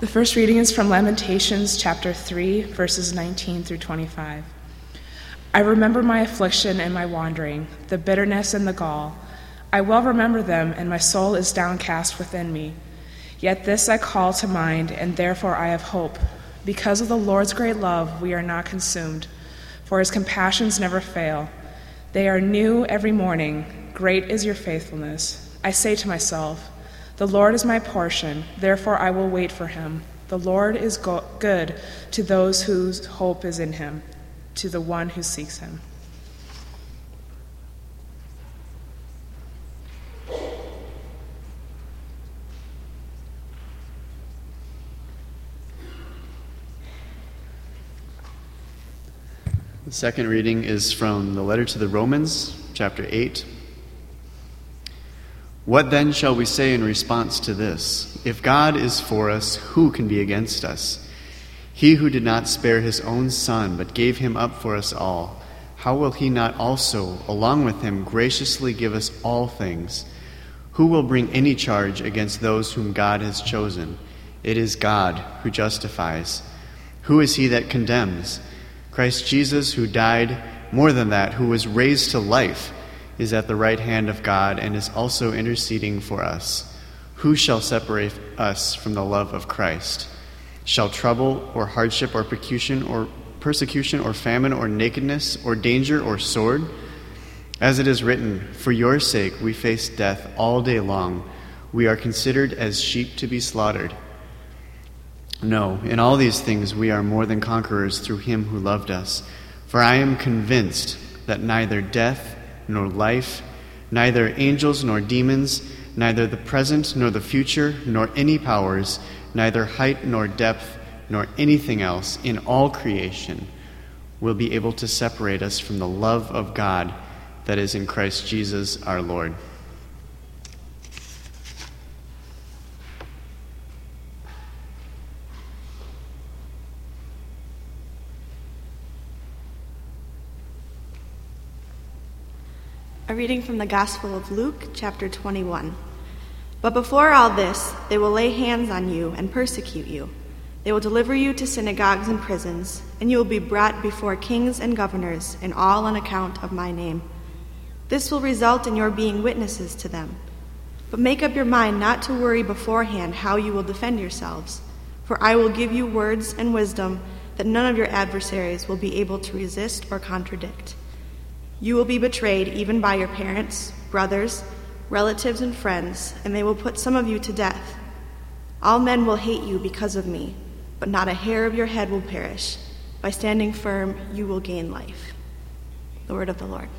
The first reading is from Lamentations chapter 3, verses 19 through 25. I remember my affliction and my wandering, the bitterness and the gall. I well remember them, and my soul is downcast within me. Yet this I call to mind, and therefore I have hope. Because of the Lord's great love, we are not consumed, for his compassions never fail. They are new every morning. Great is your faithfulness. I say to myself, the Lord is my portion, therefore I will wait for him. The Lord is good to those whose hope is in him, to the one who seeks him. The second reading is from the letter to the Romans, chapter 8. What then shall we say in response to this? If God is for us, who can be against us? He who did not spare his own son, but gave him up for us all, how will he not also, along with him, graciously give us all things? Who will bring any charge against those whom God has chosen? It is God who justifies. Who is he that condemns? Christ Jesus, who died, more than that, who was raised to life, is at the right hand of God and is also interceding for us. Who shall separate us from the love of Christ? Shall trouble or hardship or persecution or famine or nakedness or danger or sword? As it is written, for your sake we face death all day long. We are considered as sheep to be slaughtered. No, in all these things we are more than conquerors through him who loved us. For I am convinced that neither death nor life, neither angels nor demons, neither the present nor the future, nor any powers, neither height nor depth, nor anything else in all creation will be able to separate us from the love of God that is in Christ Jesus our Lord. A reading from the Gospel of Luke, chapter 21. But before all this, they will lay hands on you and persecute you. They will deliver you to synagogues and prisons, and you will be brought before kings and governors, and all on account of my name. This will result in your being witnesses to them. But make up your mind not to worry beforehand how you will defend yourselves, for I will give you words and wisdom that none of your adversaries will be able to resist or contradict. You will be betrayed even by your parents, brothers, relatives, and friends, and they will put some of you to death. All men will hate you because of me, but not a hair of your head will perish. By standing firm, you will gain life. The word of the Lord.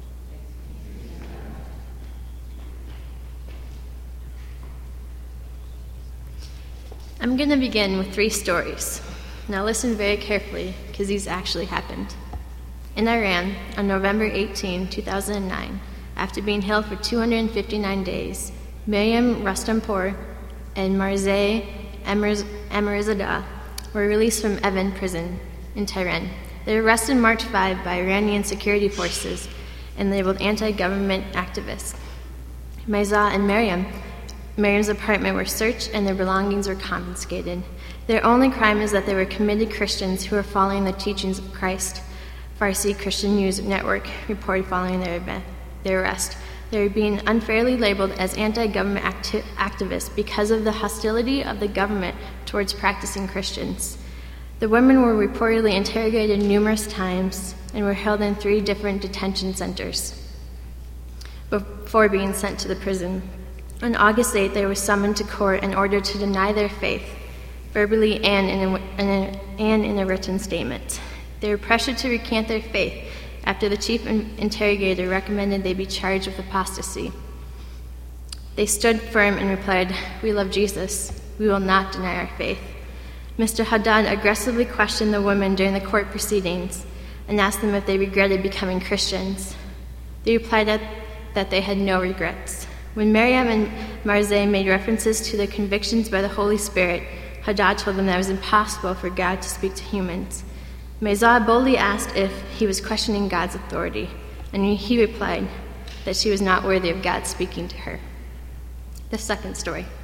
I'm going to begin with 3 stories. Now listen very carefully, because these actually happened. In Iran, on November 18, 2009, after being held for 259 days, Miriam Rustampour and Marzeh Amirzadeh were released from Evin prison in Tehran. They were arrested March 5 by Iranian security forces and labeled anti-government activists. Maizah and Miriam's apartment were searched and their belongings were confiscated. Their only crime is that they were committed Christians who were following the teachings of Christ. Farsi Christian News Network reported following their arrest. They were being unfairly labeled as anti-government activists because of the hostility of the government towards practicing Christians. The women were reportedly interrogated numerous times and were held in 3 different detention centers before being sent to the prison. On August 8th, they were summoned to court and ordered to deny their faith, verbally and in a written statement. They were pressured to recant their faith after the chief interrogator recommended they be charged with apostasy. They stood firm and replied, "We love Jesus. We will not deny our faith." Mr. Haddad aggressively questioned the women during the court proceedings and asked them if they regretted becoming Christians. They replied that they had no regrets. When Miriam and Marzeh made references to their convictions by the Holy Spirit, Haddad told them that it was impossible for God to speak to humans. Maizah boldly asked if he was questioning God's authority, and he replied that she was not worthy of God speaking to her. The second story.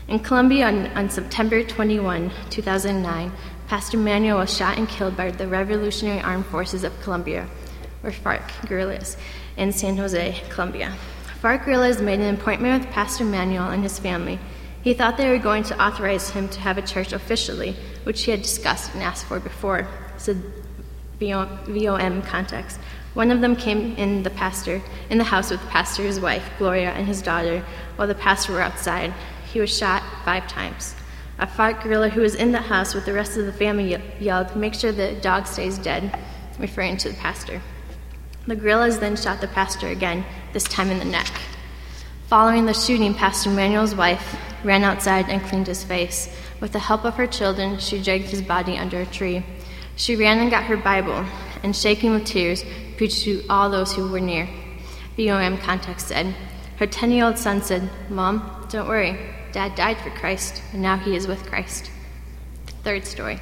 In Colombia, on September 21, 2009, Pastor Manuel was shot and killed by the Revolutionary Armed Forces of Colombia, or FARC guerrillas, in San Jose, Colombia. FARC guerrillas made an appointment with Pastor Manuel and his family. He thought they were going to authorize him to have a church officially, which he had discussed and asked for before, said VOM contacts. One of them came in the house with the pastor's wife, Gloria, and his daughter, while the pastor were outside. He was shot 5 times. A FARC guerrilla who was in the house with the rest of the family yelled, "Make sure the dog stays dead," referring to the pastor. The guerrillas then shot the pastor again, this time in the neck. Following the shooting, Pastor Manuel's wife ran outside and cleaned his face. With the help of her children, she dragged his body under a tree. She ran and got her Bible, and shaking with tears, preached to all those who were near. VOM contacts said. Her 10-year-old son said, "Mom, don't worry. Dad died for Christ, and now he is with Christ." Third story.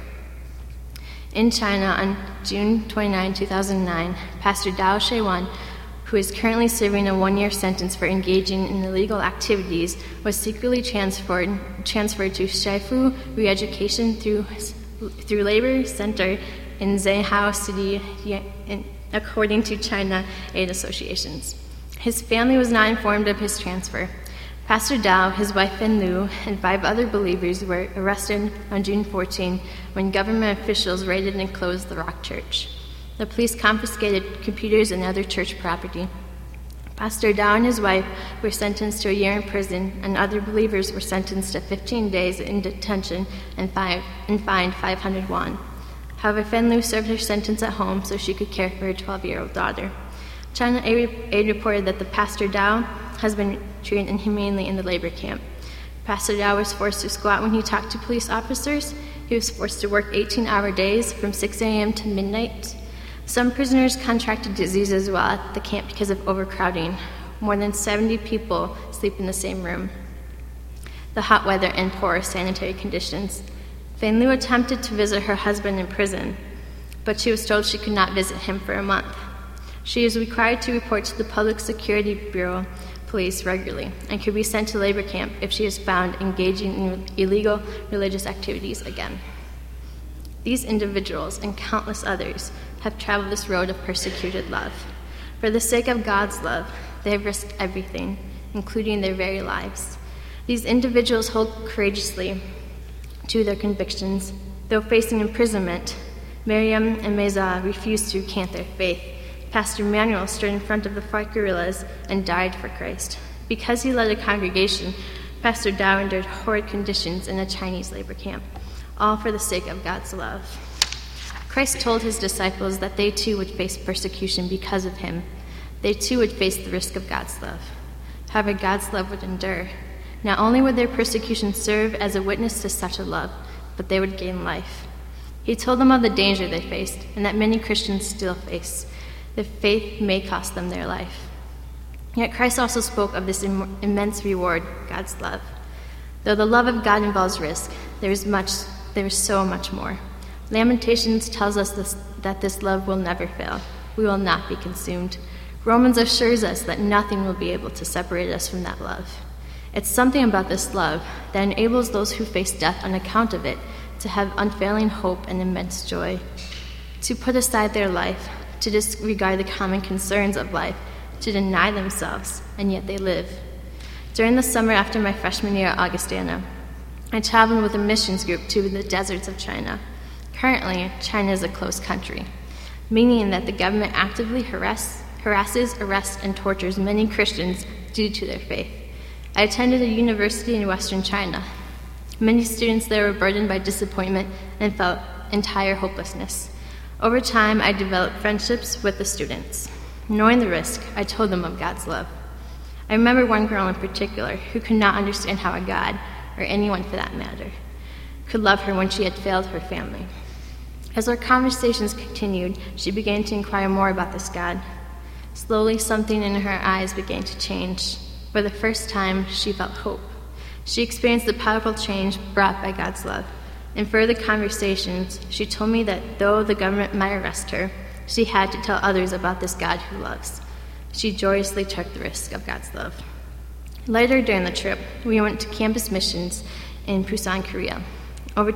In China, on June 29, 2009, Pastor Dao Sheiwan, who is currently serving a 1-year sentence for engaging in illegal activities, was secretly transferred to Shifu Re-Education through Labor Center in Zhenhao City, according to China Aid Associations. His family was not informed of his transfer. Pastor Dao, his wife Fen Lu, and 5 other believers were arrested on June 14 when government officials raided and closed the Rock Church. The police confiscated computers and other church property. Pastor Dao and his wife were sentenced to a year in prison, and other believers were sentenced to 15 days in detention and fined 500 won. However, Fen Lu served her sentence at home so she could care for her 12-year-old daughter. China Aid reported that the Pastor Dao has been treated inhumanely in the labor camp. Pastor Dao was forced to squat when he talked to police officers. He was forced to work 18-hour days from 6 a.m. to midnight. Some prisoners contracted disease as well at the camp because of overcrowding. More than 70 people sleep in the same room. The hot weather and poor sanitary conditions. Fen Lu attempted to visit her husband in prison, but she was told she could not visit him for a month. She is required to report to the Public Security Bureau police regularly and could be sent to labor camp if she is found engaging in illegal religious activities again. These individuals and countless others have traveled this road of persecuted love. For the sake of God's love, they have risked everything, including their very lives. These individuals hold courageously to their convictions. Though facing imprisonment, Miriam and Meza refused to recant their faith. Pastor Manuel stood in front of the FARC guerrillas and died for Christ. Because he led a congregation, Pastor Dao endured horrid conditions in a Chinese labor camp, all for the sake of God's love. Christ told his disciples that they too would face persecution because of him. They too would face the risk of God's love. However, God's love would endure. Not only would their persecution serve as a witness to such a love, but they would gain life. He told them of the danger they faced and that many Christians still face. Their faith may cost them their life. Yet Christ also spoke of this immense reward, God's love. Though the love of God involves risk, there is so much more. Lamentations tells us that this love will never fail. We will not be consumed. Romans assures us that nothing will be able to separate us from that love. It's something about this love that enables those who face death on account of it to have unfailing hope and immense joy, to put aside their life, to disregard the common concerns of life, to deny themselves, and yet they live. During the summer after my freshman year at Augustana, I traveled with a missions group to the deserts of China. Currently, China is a closed country, meaning that the government actively harasses, arrests, and tortures many Christians due to their faith. I attended a university in Western China. Many students there were burdened by disappointment and felt entire hopelessness. Over time, I developed friendships with the students. Knowing the risk, I told them of God's love. I remember one girl in particular who could not understand how a God, or anyone for that matter, could love her when she had failed her family. As our conversations continued, she began to inquire more about this God. Slowly, something in her eyes began to change. For the first time, she felt hope. She experienced the powerful change brought by God's love. In further conversations, she told me that though the government might arrest her, she had to tell others about this God who loves. She joyously took the risk of God's love. Later during the trip, we went to campus missions in Busan, Korea. Over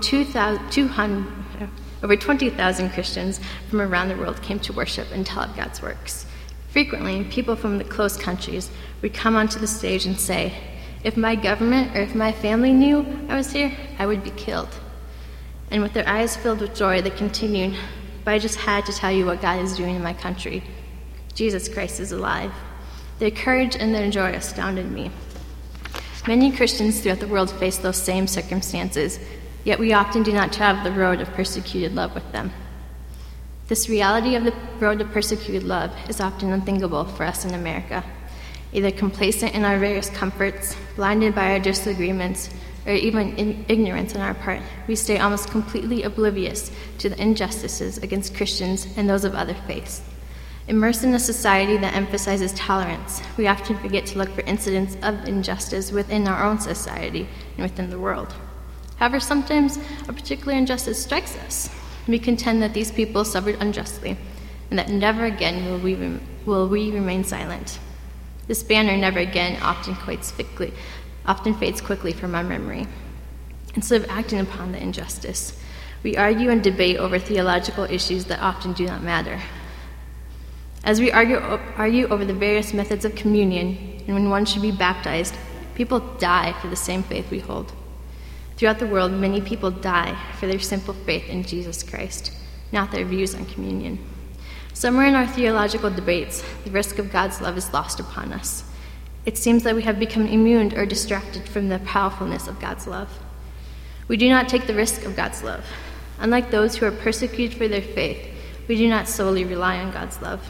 20,000 Christians from around the world came to worship and tell of God's works. Frequently, people from the close countries would come onto the stage and say, "If my government or if my family knew I was here, I would be killed." And with their eyes filled with joy, they continued, "But I just had to tell you what God is doing in my country. Jesus Christ is alive." Their courage and their joy astounded me. Many Christians throughout the world face those same circumstances, yet we often do not travel the road of persecuted love with them. This reality of the road of persecuted love is often unthinkable for us in America. Either complacent in our various comforts, blinded by our disagreements, or even in ignorance on our part, we stay almost completely oblivious to the injustices against Christians and those of other faiths. Immersed in a society that emphasizes tolerance, we often forget to look for incidents of injustice within our own society and within the world. However, sometimes a particular injustice strikes us. We contend that these people suffered unjustly, and that never again will we remain silent. This banner, "never again," often fades quickly from our memory. Instead of acting upon the injustice, we argue and debate over theological issues that often do not matter. As we argue over the various methods of communion and when one should be baptized, people die for the same faith we hold. Throughout the world, many people die for their simple faith in Jesus Christ, not their views on communion. Somewhere in our theological debates, the risk of God's love is lost upon us. It seems that we have become immune or distracted from the powerfulness of God's love. We do not take the risk of God's love. Unlike those who are persecuted for their faith, we do not solely rely on God's love.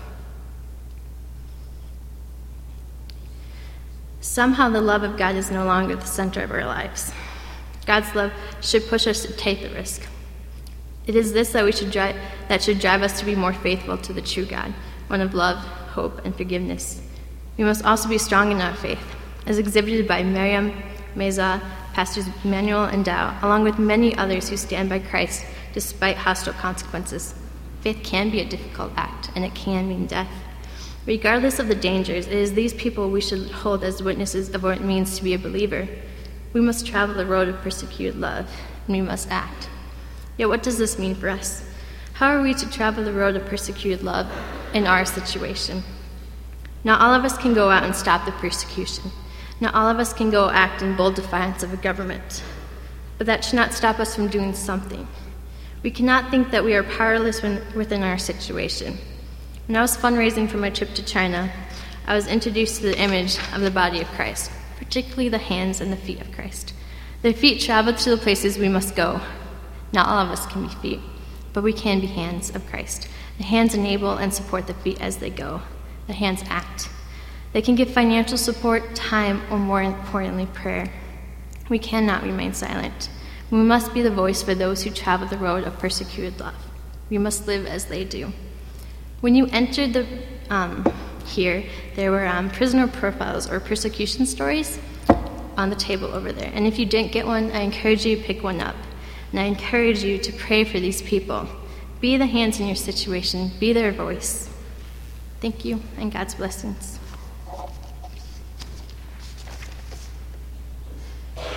Somehow the love of God is no longer the center of our lives. God's love should push us to take the risk. It is this that should drive us to be more faithful to the true God, one of love, hope, and forgiveness. We must also be strong in our faith, as exhibited by Miriam, Meza, Pastors Emmanuel and Dow, along with many others who stand by Christ despite hostile consequences. Faith can be a difficult act, and it can mean death. Regardless of the dangers, it is these people we should hold as witnesses of what it means to be a believer. We must travel the road of persecuted love, and we must act. Yet what does this mean for us? How are we to travel the road of persecuted love in our situation? Not all of us can go out and stop the persecution. Not all of us can go act in bold defiance of a government. But that should not stop us from doing something. We cannot think that we are powerless within our situation. When I was fundraising for my trip to China, I was introduced to the image of the body of Christ, particularly the hands and the feet of Christ. The feet travel to the places we must go. Not all of us can be feet, but we can be hands of Christ. The hands enable and support the feet as they go. The hands act. They can give financial support, time, or more importantly, prayer. We cannot remain silent. We must be the voice for those who travel the road of persecuted love. We must live as they do. When you entered here, there were prisoner profiles or persecution stories on the table over there. And if you didn't get one, I encourage you to pick one up. And I encourage you to pray for these people. Be the hands in your situation. Be their voice. Thank you, and God's blessings.